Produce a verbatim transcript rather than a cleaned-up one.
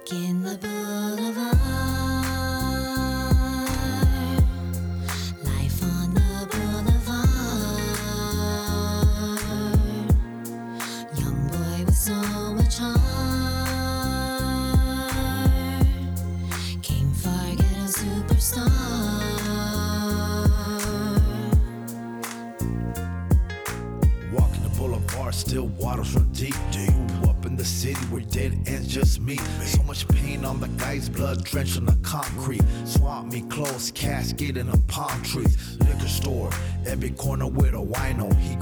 Walking the boulevard, life on the boulevard. Young boy with so much heart, came far, get a superstar. Walking the boulevard, still waters run deep. Deep up in the city where dead ends just meet. So much pain on the guy's blood drenched on the concrete. Swamp me close, casket in a palm trees. Liquor store, every corner with a wino. He